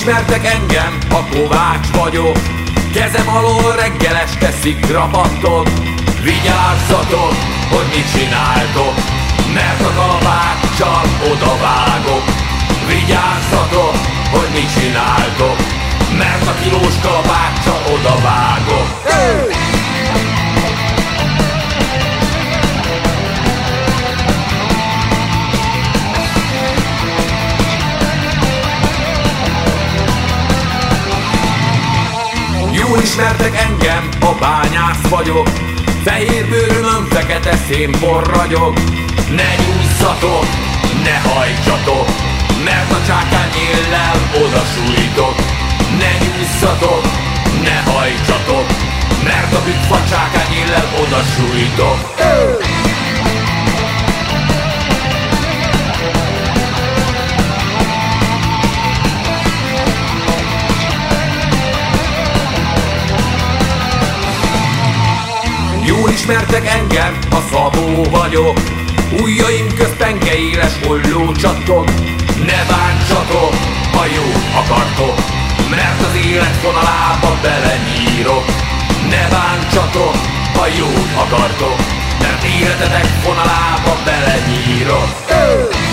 ismertek engem, a Kovács vagyok. Kezem alól reggel este szikra pattog. Vigyázzatok, hogy mit csináltok, mert a kalapáccsal odavágok. Vigyázzatok, hogy mit csináltok, mert a kilós kalapáccsal odavágok. Jól ismertek engem, a Bányász vagyok. Fehér bőrömön fekete szénpor ragyog. Ne nyújszatok, ne hajtsatok, mert a csákányéllel odasújtok. Ne nyújszatok, ne hajtsatok, mert a bükkfa csákányéllel odasújtok. Jól ismertek engem, a Szabó vagyok. Ujjaim közt penge éles olló csattog. Ne bántsatok, ha jót akartok, mert az élet vonalába belenyírok. Ne bántsatok, ha jót akartok, mert életetek vonalába belenyírok.